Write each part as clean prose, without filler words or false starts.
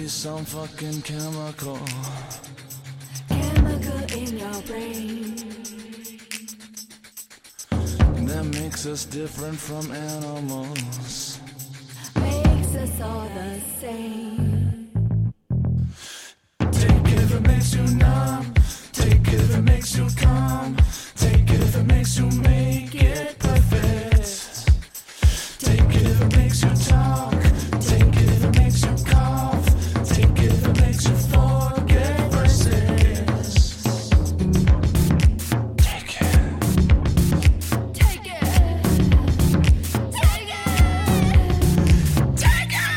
some fucking chemical in your brain that makes us different from animals, makes us all the same. Take it if it makes you numb, take it if it makes you calm, take it if it makes you make it perfect. Take it if it makes you talk, take it if it makes you cough, take it if it makes you forget verses. Take it. Take it. Take it. Take it.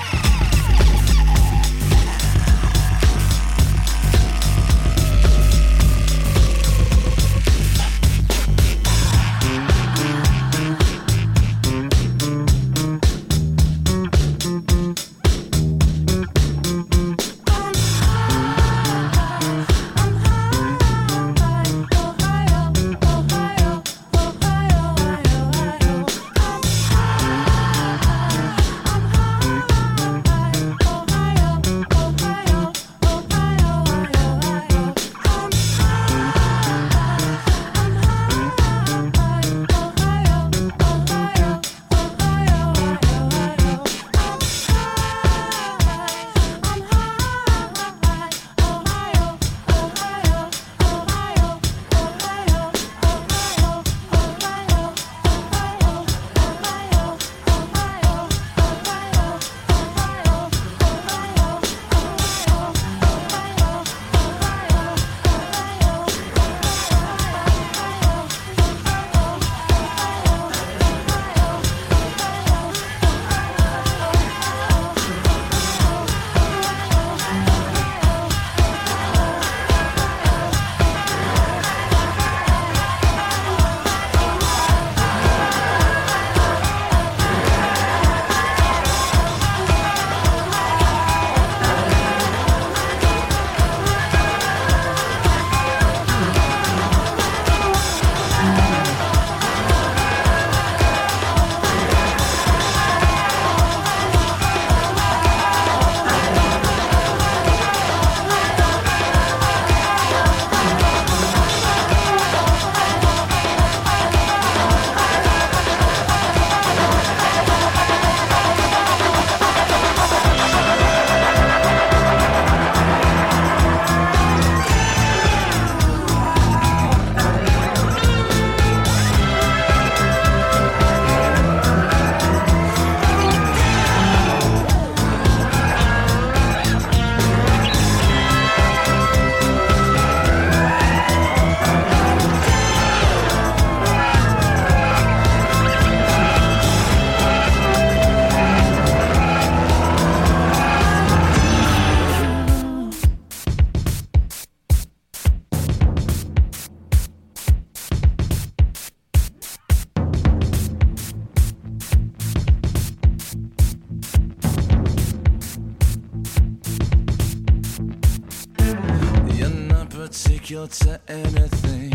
Particular to anything,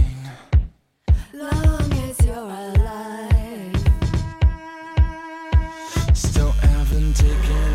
Long as you're alive. still haven't taken